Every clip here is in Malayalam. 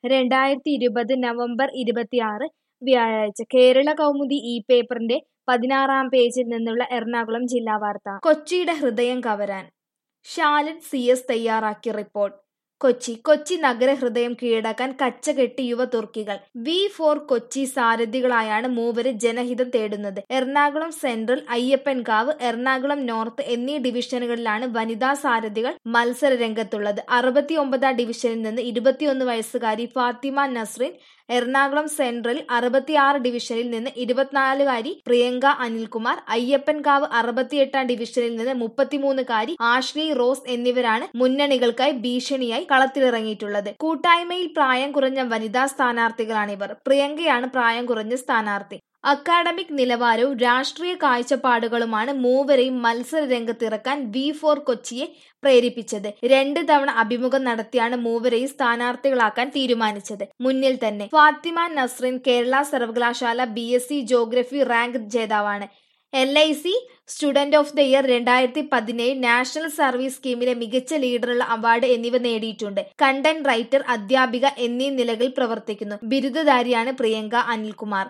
2020 നവംബർ 26 വ്യാഴാഴ്ച കേരള കൗമുദി ഈ പേപ്പറിന്റെ 16-ാം പേജിൽ നിന്നുള്ള എറണാകുളം ജില്ലാ വാർത്ത. കൊച്ചിയുടെ ഹൃദയം കവരാൻ ശാലൻ CS തയ്യാറാക്കിയ റിപ്പോർട്ട്. കൊച്ചി നഗരഹൃദയം കീഴടക്കാൻ കച്ചകെട്ടി യുവ തുർക്കികൾ. V4 കൊച്ചി സാരഥികളായാണ് മൂവര് ജനഹിതം തേടുന്നത്. എറണാകുളം സെൻട്രൽ, അയ്യപ്പൻകാവ്, എറണാകുളം നോർത്ത് എന്നീ ഡിവിഷനുകളിലാണ് വനിതാ സാരഥികൾ മത്സര രംഗത്തുള്ളത്. 69-ാം ഡിവിഷനിൽ നിന്ന് 21 വയസ്സുകാരി ഫാത്തിമ നസ്രിൻ, എറണാകുളം സെൻട്രൽ 66 ഡിവിഷനിൽ നിന്ന് 24-കാരി പ്രിയങ്ക അനിൽകുമാർ, അയ്യപ്പൻകാവ് 68-ാം ഡിവിഷനിൽ നിന്ന് 33-കാരി ആഷ്ലി റോസ് എന്നിവരാണ് മുന്നണികൾക്കായി ഭീഷണിയായി കളത്തിലിറങ്ങിയിട്ടുള്ളത്. കൂട്ടായ്മയിൽ പ്രായം കുറഞ്ഞ വനിതാ സ്ഥാനാർത്ഥികളാണിവർ. പ്രിയങ്കയാണ് പ്രായം കുറഞ്ഞ സ്ഥാനാർത്ഥി. അക്കാഡമിക് നിലവാരവും രാഷ്ട്രീയ കാഴ്ചപ്പാടുകളുമാണ് മൂവരെയും മത്സര രംഗത്തിറക്കാൻ V4 കൊച്ചിയെ പ്രേരിപ്പിച്ചത്. 2 തവണ അഭിമുഖം നടത്തിയാണ് മൂവരെയും സ്ഥാനാർത്ഥികളാക്കാൻ തീരുമാനിച്ചത്. മുന്നിൽ തന്നെ ഫാത്തിമ നസ്രിൻ കേരള സർവകലാശാല BSc ജോഗ്രഫി റാങ്ക് ജേതാവാണ്. LIC student of the year 2017 national service സ്കീമിലെ മികച്ച ലീഡറുള്ള അവാർഡ് എന്നിവ നേടിയിട്ടുണ്ട്. കണ്ടന്റ് റൈറ്റർ, അധ്യാപിക എന്നീ നിലകളിൽ പ്രവർത്തിക്കുന്നു. ബിരുദധാരിയാണ് Priyanka Anilkumar.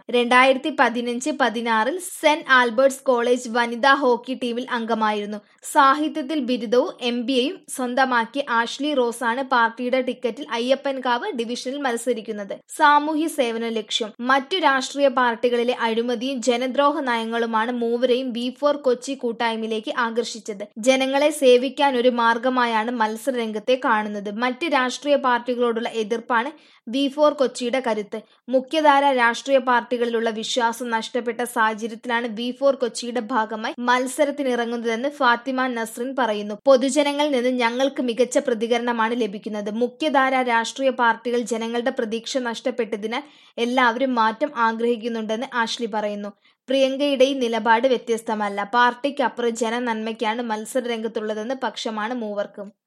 2015-16 saint Albert's college വനിതാ ഹോക്കി ടീമിൽ അംഗമായിരുന്നു. സാഹിത്യത്തിൽ ബിരുദവും MBAയും സ്വന്തമാക്കിയ ആഷ്ലി റോസാണ് പാർട്ടിയുടെ ടിക്കറ്റിൽ അയ്യപ്പൻകാവ് ഡിവിഷനിൽ മത്സരിക്കുന്നത്. സാമൂഹ്യ സേവനം ലക്ഷ്യം. മറ്റു രാഷ്ട്രീയ പാർട്ടികളിലെ അഴിമതിയും ജനദ്രോഹ നയങ്ങളുമാണ് മൂവരെയും V4 കൊച്ചി കൂട്ടായ്മയിലേക്ക് ആകർഷിച്ചത്. ജനങ്ങളെ സേവിക്കാൻ ഒരു മാർഗമായാണ് മത്സര രംഗത്തെ കാണുന്നത്. മറ്റ് രാഷ്ട്രീയ പാർട്ടികളോടുള്ള എതിർപ്പാണ് V4 കൊച്ചിയുടെ കരുത്ത്. മുഖ്യധാര രാഷ്ട്രീയ പാർട്ടികളിലുള്ള വിശ്വാസം നഷ്ടപ്പെട്ട സാഹചര്യത്തിലാണ് V4 കൊച്ചിയുടെ ഭാഗമായി മത്സരത്തിനിറങ്ങുന്നതെന്ന് ഫാത്തിമ നസ്രിൻ പറയുന്നു. പൊതുജനങ്ങളിൽ നിന്ന് ഞങ്ങൾക്ക് മികച്ച പ്രതികരണമാണ് ലഭിക്കുന്നത്. മുഖ്യധാര രാഷ്ട്രീയ പാർട്ടികൾ ജനങ്ങളുടെ പ്രതീക്ഷ നഷ്ടപ്പെട്ടതിനാൽ എല്ലാവരും മാറ്റം ആഗ്രഹിക്കുന്നുണ്ടെന്ന് ആഷ്ലി പറയുന്നു. പ്രിയങ്കയുടെ ഈ നിലപാട് വ്യത്യസ്തമല്ല. പാർട്ടിക്കപ്പുറം ജനനന്മയ്ക്കാണ് മത്സര രംഗത്തുള്ളതെന്ന പക്ഷമാണ് മൂവർക്കും.